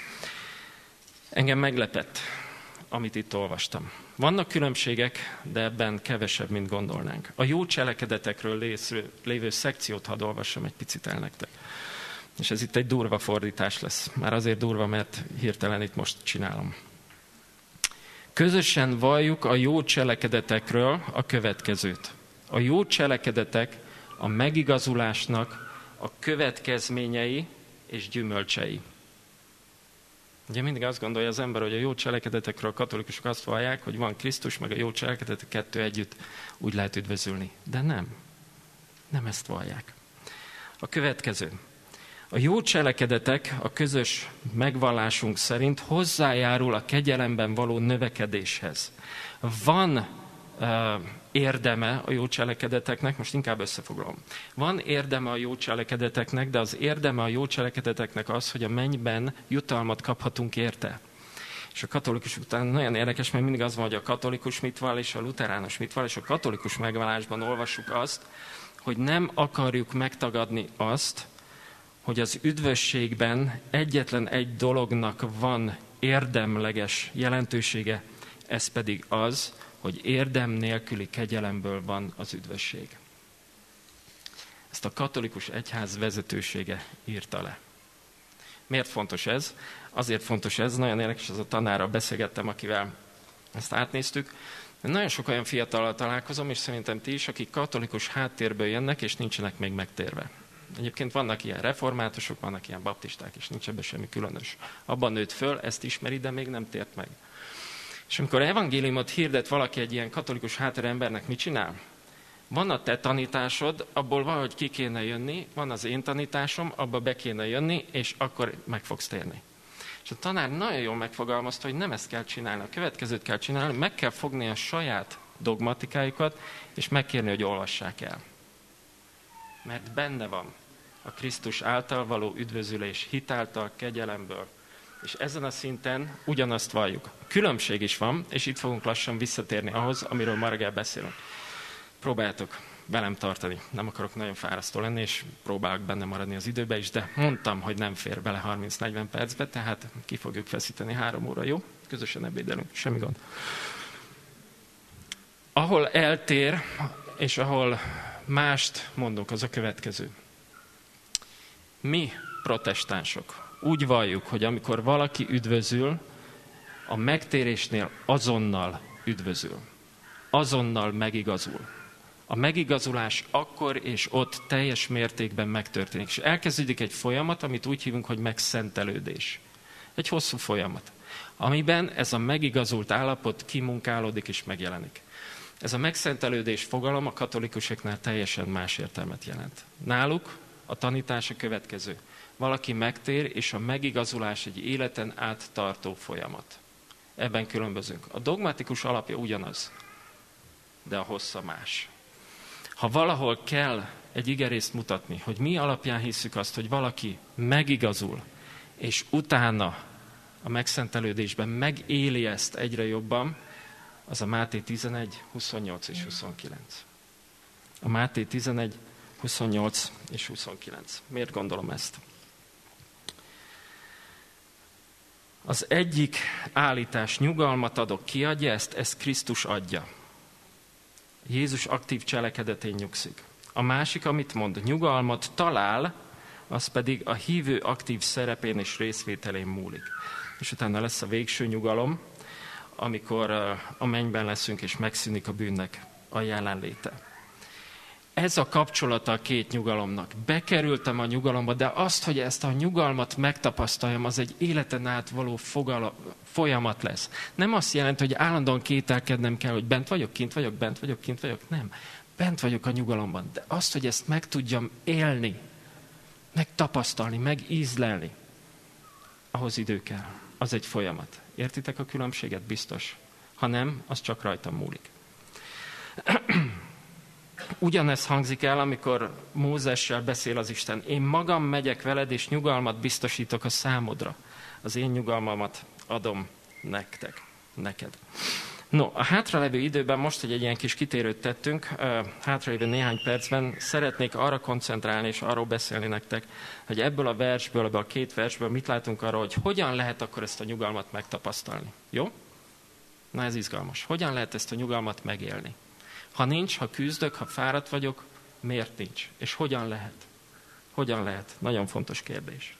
Engem meglepett, amit itt olvastam. Vannak különbségek, de ebben kevesebb, mint gondolnánk. A jó cselekedetekről lévő szekciót hadd olvassam egy picit el nektek. És ez itt egy durva fordítás lesz. Már azért durva, mert hirtelen itt most csinálom. Közösen valljuk a jó cselekedetekről a következőt. A jó cselekedetek a megigazulásnak a következményei és gyümölcsei. Ugye mindig azt gondolja az ember, hogy a jó cselekedetekről a katolikusok azt vallják, hogy van Krisztus, meg a jó cselekedetek, kettő együtt úgy lehet üdvözülni. De nem. Nem ezt vallják. A következő. A jó cselekedetek a közös megvallásunk szerint hozzájárul a kegyelemben való növekedéshez. Van érdeme a jó cselekedeteknek, most inkább összefoglalom. Van érdeme a jó cselekedeteknek, de az érdeme a jó cselekedeteknek az, hogy a mennyben jutalmat kaphatunk érte. És a katolikus után nagyon érdekes, mert mindig az van, hogy a katolikus mit vall, és a luteránus mit vall, és a katolikus megvallásban olvassuk azt, hogy nem akarjuk megtagadni azt, hogy az üdvösségben egyetlen egy dolognak van érdemleges jelentősége, ez pedig az, hogy érdem nélküli kegyelemből van az üdvösség. Ezt a katolikus egyház vezetősége írta le. Miért fontos ez? Azért fontos ez, nagyon érdekes, az a tanárral beszélgettem, akivel ezt átnéztük. Nagyon sok olyan fiatallal találkozom, és szerintem ti is, akik katolikus háttérből jönnek, és nincsenek még megtérve. Egyébként vannak ilyen reformátusok, vannak ilyen baptisták, és nincs ebben semmi különös. Abban nőtt föl, ezt ismeri, de még nem tért meg. És amikor evangéliumot hirdet valaki egy ilyen katolikus háttér embernek, mit csinál? Van a te tanításod, abból valahogy ki kéne jönni, van az én tanításom, abba be kéne jönni, és akkor meg fogsz térni. És a tanár nagyon jól megfogalmazta, hogy nem ezt kell csinálni, a következőt kell csinálni, meg kell fogni a saját dogmatikájukat, és megkérni, hogy olvassák el. Mert benne van a Krisztus által való üdvözülés hitáltal, kegyelemből. És ezen a szinten ugyanazt valljuk. Különbség is van, és itt fogunk lassan visszatérni ahhoz, amiről ma reggel beszélünk. Próbáljátok velem tartani. Nem akarok nagyon fárasztó lenni, és próbálok benne maradni az időbe is, de mondtam, hogy nem fér bele 30-40 percbe, tehát ki fogjuk feszíteni 3 óra, jó? Közösen ebédelünk, semmi gond. Ahol eltér, és ahol mást mondunk, az a következő. Mi, protestánsok, úgy valljuk, hogy amikor valaki üdvözül, a megtérésnél azonnal üdvözül. Azonnal megigazul. A megigazulás akkor és ott teljes mértékben megtörténik. És elkezdődik egy folyamat, amit úgy hívunk, hogy megszentelődés. Egy hosszú folyamat, amiben ez a megigazult állapot kimunkálódik és megjelenik. Ez a megszentelődés fogalom a katolikusoknál teljesen más értelmet jelent. Náluk a tanítás a következő. Valaki megtér, és a megigazulás egy életen át tartó folyamat. Ebben különbözünk. A dogmatikus alapja ugyanaz, de a hossza más. Ha valahol kell egy igerészt mutatni, hogy mi alapján hisszük azt, hogy valaki megigazul, és utána a megszentelődésben megéli ezt egyre jobban, az a Máté 11, 28 és 29. A Máté 11, 28 és 29. Miért gondolom ezt? Az egyik állítás, nyugalmat adok, ki adja ezt Krisztus adja. Jézus aktív cselekedetén nyugszik. A másik, amit mond, nyugalmat talál, az pedig a hívő aktív szerepén és részvételén múlik. És utána lesz a végső nyugalom, amikor a mennyben leszünk, és megszűnik a bűnnek a jelenléte. Ez a kapcsolata a két nyugalomnak. Bekerültem a nyugalomba, de azt, hogy ezt a nyugalmat megtapasztaljam, az egy életen át való folyamat lesz. Nem azt jelenti, hogy állandóan kételkednem kell, hogy bent vagyok, kint vagyok, bent vagyok, kint vagyok. Nem. Bent vagyok a nyugalomban. De azt, hogy ezt meg tudjam élni, megtapasztalni, megízlelni, ahhoz idő kell. Az egy folyamat. Értitek a különbséget? Biztos. Ha nem, az csak rajtam múlik. Ugyanez hangzik el, amikor Mózessel beszél az Isten. Én magam megyek veled, és nyugalmat biztosítok a számodra. Az én nyugalmamat adom neked. No, a hátralevő időben most, hogy egy ilyen kis kitérőt tettünk, hátralevő néhány percben szeretnék arra koncentrálni, és arról beszélni nektek, hogy ebből a versből, ebből a két versből mit látunk arra, hogy hogyan lehet akkor ezt a nyugalmat megtapasztalni. Jó? Na ez izgalmas. Hogyan lehet ezt a nyugalmat megélni? Ha nincs, ha küzdök, ha fáradt vagyok, miért nincs? És hogyan lehet? Hogyan lehet? Nagyon fontos kérdés.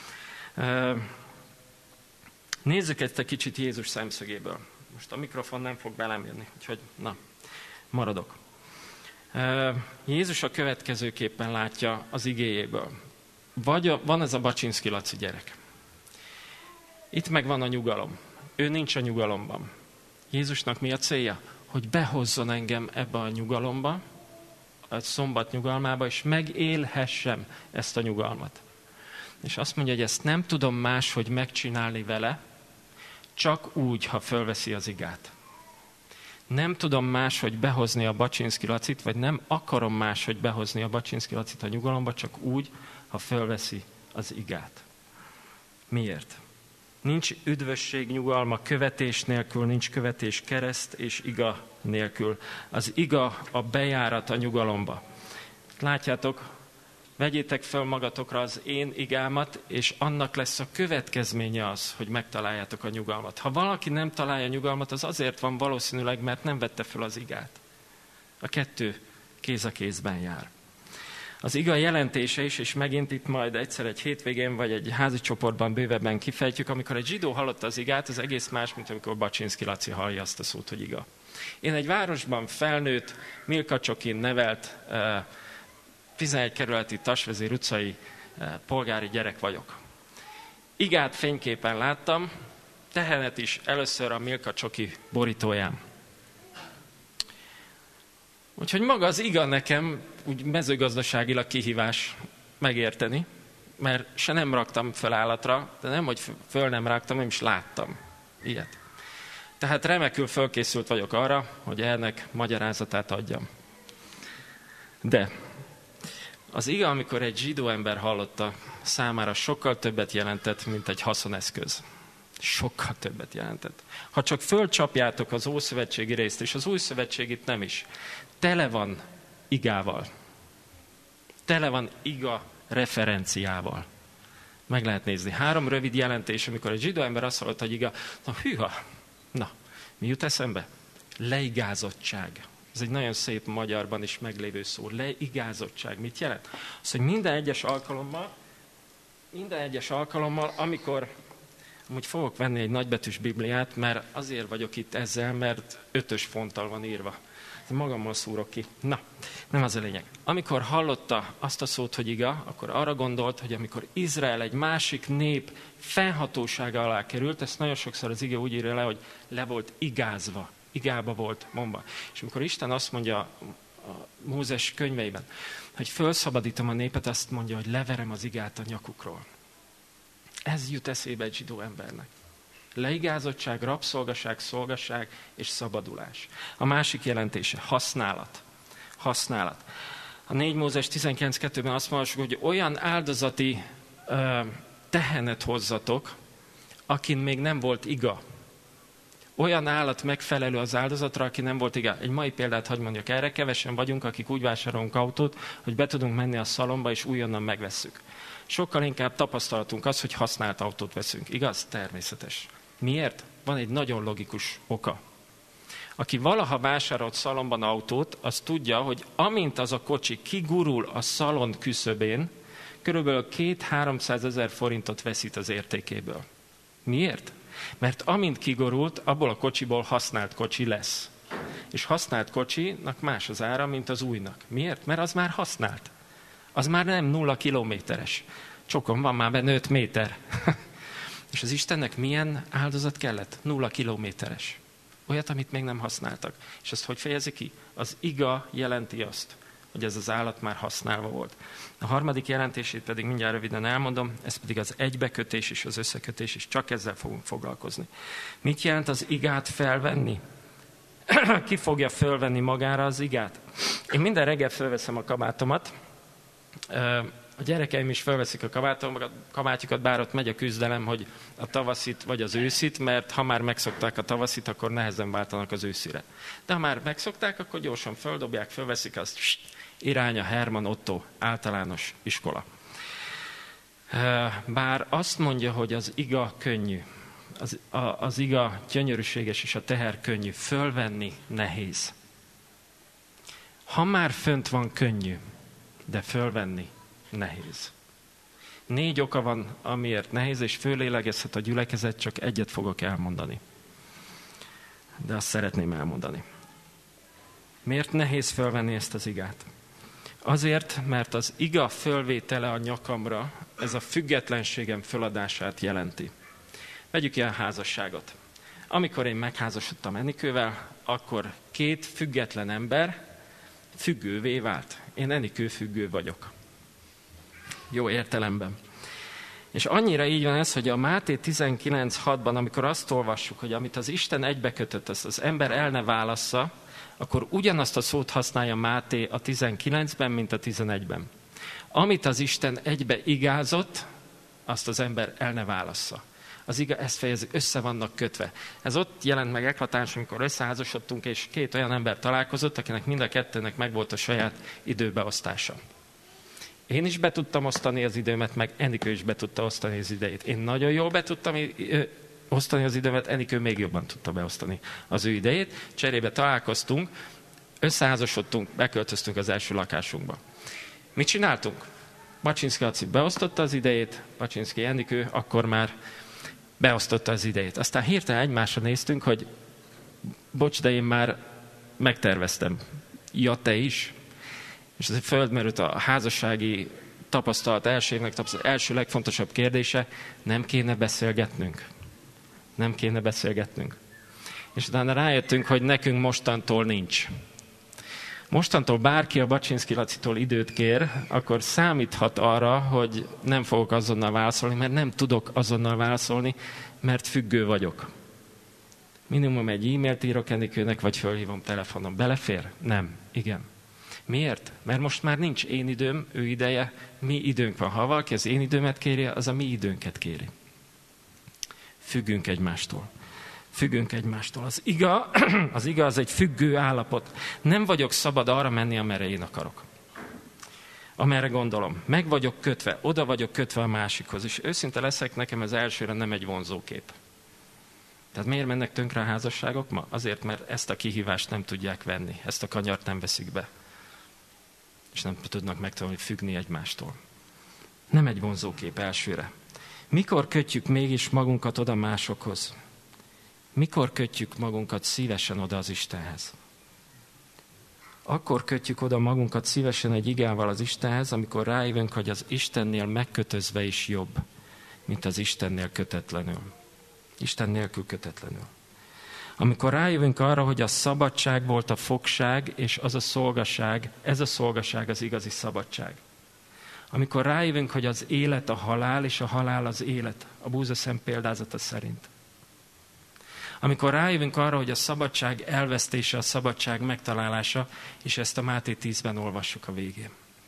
Nézzük ezt egy kicsit Jézus szemszögéből. Most a mikrofon nem fog belém jönni, úgyhogy maradok. Jézus a következőképpen látja az igéjéből. Van ez a Baczynszky Laci gyerek. Itt meg van a nyugalom. Ő nincs a nyugalomban. Jézusnak mi a célja? Hogy behozzon engem ebbe a nyugalomba, a szombat nyugalmába, és megélhessem ezt a nyugalmat. És azt mondja, hogy ezt nem tudom máshogy megcsinálni vele, csak úgy, ha fölveszi az igát. Nem tudom máshogy behozni a Baczynszky Lacit, vagy nem akarom máshogy behozni a Baczynszky Lacit a nyugalomba, csak úgy, ha fölveszi az igát. Miért? Nincs üdvösség, nyugalma követés nélkül, nincs követés kereszt és iga nélkül. Az iga a bejárat a nyugalomba. Látjátok, vegyétek fel magatokra az én igámat, és annak lesz a következménye az, hogy megtaláljátok a nyugalmat. Ha valaki nem találja a nyugalmat, az azért van valószínűleg, mert nem vette fel az igát. A kettő kéz a kézben jár. Az iga jelentése is, és megint itt majd egyszer egy hétvégén, vagy egy házi csoportban bővebben kifejtjük, amikor egy zsidó hallotta az igát, az egész más, mint amikor Baczynszky Laci hallja azt a szót, hogy iga. Én egy városban felnőtt, Milka Csokin nevelt, 11 kerületi Tasvezér utcai polgári gyerek vagyok. Igát fényképen láttam, tehenet is először a Milka Csoki borítóján. Úgyhogy maga az iga nekem úgy mezőgazdaságilag kihívás megérteni, mert se nem raktam föl állatra, de nem, hogy föl nem raktam, nem is láttam ilyet. Tehát remekül fölkészült vagyok arra, hogy ennek magyarázatát adjam. De az ige, amikor egy zsidó ember hallotta, számára sokkal többet jelentett, mint egy haszoneszköz. Sokkal többet jelentett. Ha csak fölcsapjátok az ószövetségi részt, és az újszövetségit nem is, tele van igával. Tele van iga referenciával. Meg lehet nézni. 3 rövid jelentés, amikor egy zsidó ember azt hallotta, hogy iga, mi jut eszembe? Leigázottság. Ez egy nagyon szép magyarban is meglévő szó. Leigázottság. Mit jelent? Az, hogy minden egyes alkalommal, amikor amúgy fogok venni egy nagybetűs Bibliát, mert azért vagyok itt ezzel, mert 5-ös fonttal van írva. Magammal szúrok ki. Na, nem az a lényeg. Amikor hallotta azt a szót, hogy iga, akkor arra gondolt, hogy amikor Izrael egy másik nép fennhatósága alá került, ezt nagyon sokszor az ige úgy írja le, hogy le volt igázva. Igába volt momba. És amikor Isten azt mondja a Mózes könyveiben, hogy felszabadítom a népet, azt mondja, hogy leverem az igát a nyakukról. Ez jut eszébe egy zsidó embernek. Leigázottság, rabszolgaság, szolgaság és szabadulás. A másik jelentése, használat. Használat. A 4 Mózes 19.2-ben azt mondjuk, hogy olyan áldozati tehenet hozzatok, akin még nem volt iga. Olyan állat megfelelő az áldozatra, aki nem volt iga. Egy mai példát hadd mondjak erre, kevesen vagyunk, akik úgy vásárolunk autót, hogy be tudunk menni a szalomba, és újonnan megvesszük. Sokkal inkább tapasztalatunk az, hogy használt autót veszünk. Igaz? Természetes. Miért? Van egy nagyon logikus oka. Aki valaha vásárolt szalomban autót, az tudja, hogy amint az a kocsi kigurul a szalon küszöbén, körülbelül 200-300 ezer forintot veszít az értékéből. Miért? Mert amint kigurult, abból a kocsiból használt kocsi lesz. És használt kocsinak más az ára, mint az újnak. Miért? Mert az már használt. Az már nem 0 kilométeres. Csokon van már benne 5 méter. És az Istennek milyen áldozat kellett? 0 kilométeres. Olyat, amit még nem használtak. És ezt hogy fejezi ki? Az iga jelenti azt, hogy ez az állat már használva volt. A harmadik jelentését pedig mindjárt röviden elmondom, ez pedig az egybekötés és az összekötés, és csak ezzel fogunk foglalkozni. Mit jelent az igát felvenni? Ki fogja fölvenni magára az igát? Én minden reggel fölveszem a kabátomat, a gyerekeim is felveszik a kabátjukat, bár ott megy a küzdelem, hogy a tavaszit vagy az őszit, mert ha már megszokták a tavaszit, akkor nehezen váltanak az őszire. De ha már megszokták, akkor gyorsan földobják, fölveszik azt, irány a Hermann Otto általános iskola. Bár azt mondja, hogy az iga könnyű, az iga gyönyörűséges és a teher könnyű, fölvenni nehéz. Ha már fönt van, könnyű, de fölvenni nehéz. 4 oka van, amiért nehéz, és fölélegezhet a gyülekezet, csak egyet fogok elmondani. De azt szeretném elmondani. Miért nehéz fölvenni ezt az igát? Azért, mert az iga fölvétele a nyakamra, ez a függetlenségem föladását jelenti. Vegyük ilyen házasságot. Amikor én megházasodtam Enikővel, akkor 2 független ember függővé vált. Én Enikő függő vagyok. Jó értelemben. És annyira így van ez, hogy a Máté 19.6-ban, amikor azt olvassuk, hogy amit az Isten egybekötött, azt az ember el ne válassza, akkor ugyanazt a szót használja Máté a 19-ben, mint a 11-ben. Amit az Isten egybe igázott, azt az ember el ne válassza. Az iga, ezt fejezi, össze vannak kötve. Ez ott jelent meg eklatáns, amikor összeházasodtunk, és 2 olyan ember találkozott, akinek mind a kettőnek megvolt a saját időbeosztása. Én is be tudtam osztani az időmet, meg Enikő is be tudta osztani az idejét. Én nagyon jól be tudtam osztani az időmet, Enikő még jobban tudta beosztani az ő idejét. Cserébe találkoztunk, összeházasodtunk, beköltöztünk az első lakásunkba. Mit csináltunk? Bacsinszky Laci beosztotta az idejét, Bacsinszky Enikő akkor már beosztotta az idejét. Aztán hirtelen egymásra néztünk, hogy bocs, de én már megterveztem. Ja, te is? És ez földmerült a házassági tapasztalat első legfontosabb kérdése, nem kéne beszélgetnünk. Nem kéne beszélgetnünk. És utána rájöttünk, hogy nekünk mostantól nincs. Mostantól bárki a Baczynszky Lacitól időt kér, akkor számíthat arra, hogy nem fogok azonnal válaszolni, mert nem tudok azonnal válaszolni, mert függő vagyok. Minimum egy e-mailt írok Enikőnek, vagy fölhívom telefonon. Belefér? Nem. Igen. Miért? Mert most már nincs én időm, ő ideje, mi időnk van. Ha valaki az én időmet kéri, az a mi időnket kéri. Függünk egymástól. Függünk egymástól. Az iga az egy függő állapot. Nem vagyok szabad arra menni, amerre én akarok. Amerre gondolom. Meg vagyok kötve, oda vagyok kötve a másikhoz. És őszinte leszek, nekem az elsőre nem egy vonzókép. Tehát miért mennek tönkre a házasságok ma? Azért, mert ezt a kihívást nem tudják venni. Ezt a kanyart nem veszik be. És nem tudnak megtanulni függni egymástól. Nem egy vonzókép elsőre. Mikor kötjük mégis magunkat oda másokhoz? Mikor kötjük magunkat szívesen oda az Istenhez? Akkor kötjük oda magunkat szívesen egy igával az Istenhez, amikor rájövünk, hogy az Istennél megkötözve is jobb, mint az Istennél kötetlenül. Isten nélkül kötetlenül. Amikor rájövünk arra, hogy a szabadság volt a fogság, és az a szolgaság, ez a szolgaság az igazi szabadság. Amikor rájövünk, hogy az élet a halál, és a halál az élet, a búzaszem példázata szerint. Amikor rájövünk arra, hogy a szabadság elvesztése, a szabadság megtalálása, és ezt a Máté 10-ben olvassuk a végén.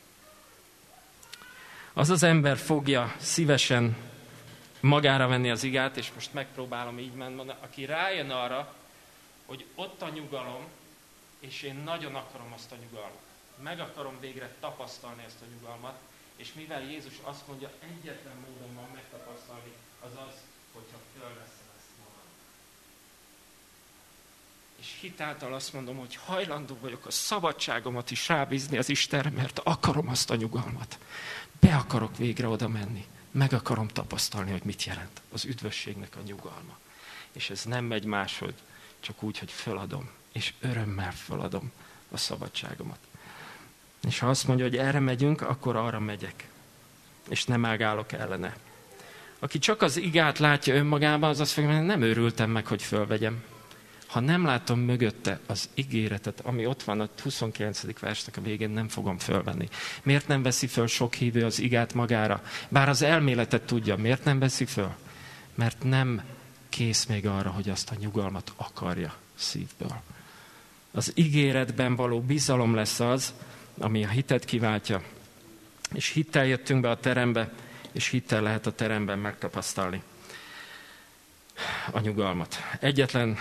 Az az ember fogja szívesen magára venni az igát, és most megpróbálom így mondani, aki rájön arra, hogy ott a nyugalom, és én nagyon akarom azt a nyugalmat. Meg akarom végre tapasztalni ezt a nyugalmat, és mivel Jézus azt mondja, egyetlen módon van megtapasztalni, az az, hogyha fölveszem ezt magam. És hitáltal azt mondom, hogy hajlandó vagyok a szabadságomat is rábízni az Istenre, mert akarom azt a nyugalmat. Be akarok végre oda menni. Meg akarom tapasztalni, hogy mit jelent az üdvösségnek a nyugalma. És ez nem megy máshogy, csak úgy, hogy föladom, és örömmel föladom a szabadságomat. És ha azt mondja, hogy erre megyünk, akkor arra megyek. És nem ágálok ellene. Aki csak az igát látja önmagában, az azt fogja mondani, nem őrültem meg, hogy fölvegyem. Ha nem látom mögötte az ígéretet, ami ott van a 29. versnek a végén, nem fogom fölvenni. Miért nem veszi föl sok hívő az igát magára? Bár az elméletet tudja, miért nem veszi föl? Mert nem kész még arra, hogy azt a nyugalmat akarja szívből. Az ígéretben való bizalom lesz az, ami a hitet kiváltja. És hittel jöttünk be a terembe, és hittel lehet a teremben megtapasztalni a nyugalmat. Egyetlen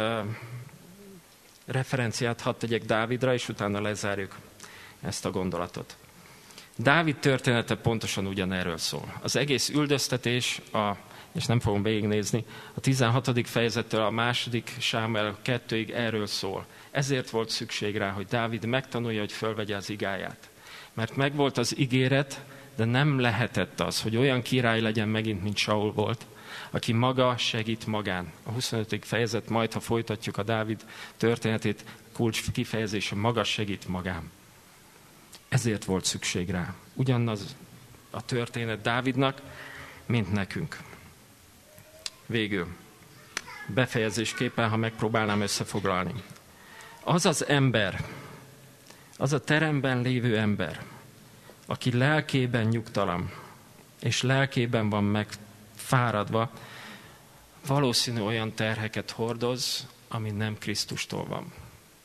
referenciát hadd tegyek Dávidra, és utána lezárjuk ezt a gondolatot. Dávid története pontosan ugyanerről szól. Az egész üldöztetés, és nem fogom végignézni, a 16. fejezettől a 2. Sámuel 2-ig erről szól. Ezért volt szükség rá, hogy Dávid megtanulja, hogy fölvegye az igáját. Mert megvolt az ígéret, de nem lehetett az, hogy olyan király legyen megint, mint Saul volt, aki maga segít magán. A 25. fejezet, majd ha folytatjuk a Dávid történetét, kulcs kifejezése, maga segít magán. Ezért volt szükség rá. Ugyanaz a történet Dávidnak, mint nekünk. Végül, befejezésképpen, ha megpróbálnám összefoglalni. Az az ember, az a teremben lévő ember, aki lelkében nyugtalan, és lelkében van megfáradva, valószínű olyan terheket hordoz, ami nem Krisztustól van.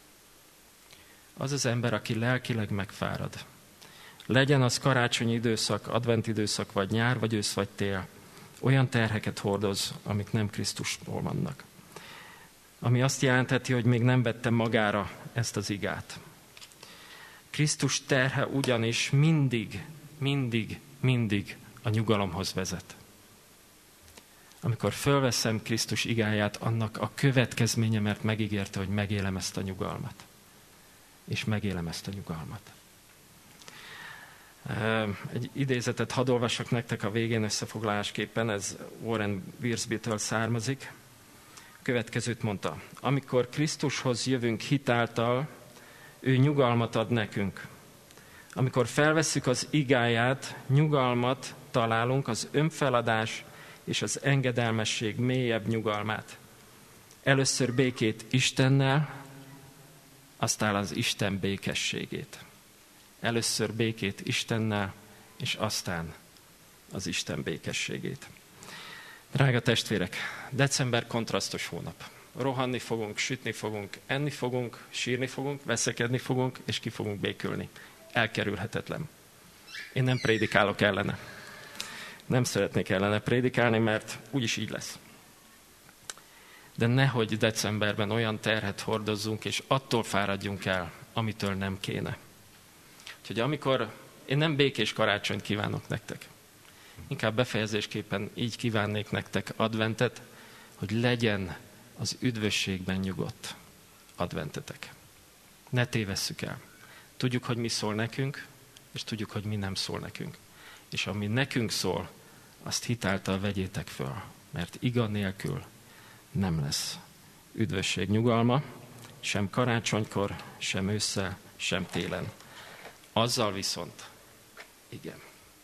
Az az ember, aki lelkileg megfárad. Legyen az karácsonyi időszak, advent időszak, vagy nyár, vagy ősz, vagy tél. Olyan terheket hordoz, amik nem Krisztustól vannak. Ami azt jelentheti, hogy még nem vette magára ezt az igát. Krisztus terhe ugyanis mindig a nyugalomhoz vezet. Amikor fölveszem Krisztus igáját, annak a következménye, mert megígérte, hogy megélem ezt a nyugalmat. És megélem ezt a nyugalmat. Egy idézetet hadd olvassak nektek a végén összefoglalásképpen, ez Warren Wiersbe-től származik. Következőt mondta: amikor Krisztushoz jövünk hitáltal, ő nyugalmat ad nekünk. Amikor felvesszük az igáját, nyugalmat találunk, az önfeladás és az engedelmesség mélyebb nyugalmát. Először békét Istennel, aztán az Isten békességét. Először békét Istennel, és aztán az Isten békességét. Drága testvérek, december kontrasztos hónap. Rohanni fogunk, sütni fogunk, enni fogunk, sírni fogunk, veszekedni fogunk, és ki fogunk békülni. Elkerülhetetlen. Én nem prédikálok ellene. Nem szeretnék ellene prédikálni, mert úgyis így lesz. De nehogy decemberben olyan terhet hordozzunk, és attól fáradjunk el, amitől nem kéne. Úgyhogy amikor én nem békés karácsonyt kívánok nektek, inkább befejezésképpen így kívánnék nektek adventet, hogy legyen az üdvösségben nyugodt adventetek. Ne tévesszük el. Tudjuk, hogy mi szól nekünk, és tudjuk, hogy mi nem szól nekünk. És ami nekünk szól, azt hitáltal vegyétek föl, mert iga nélkül nem lesz üdvösség, nyugalma, sem karácsonykor, sem ősszel, sem télen. Azzal viszont igen.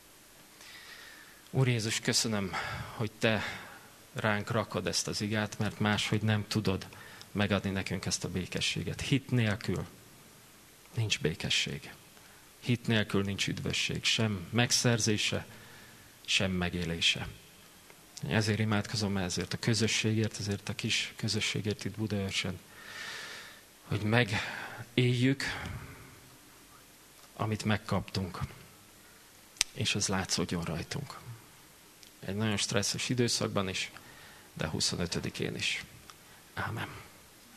Úr Jézus, köszönöm, hogy Te ránk rakod ezt az igát, mert máshogy nem tudod megadni nekünk ezt a békességet. Hit nélkül nincs békesség. Hit nélkül nincs üdvösség, sem megszerzése, sem megélése. Ezért imádkozom ezért a közösségért, ezért a kis közösségért itt Budaörsön, hogy megéljük, amit megkaptunk, és az látszódjon rajtunk. Egy nagyon stresszes időszakban is, de 25-én is. Ámen.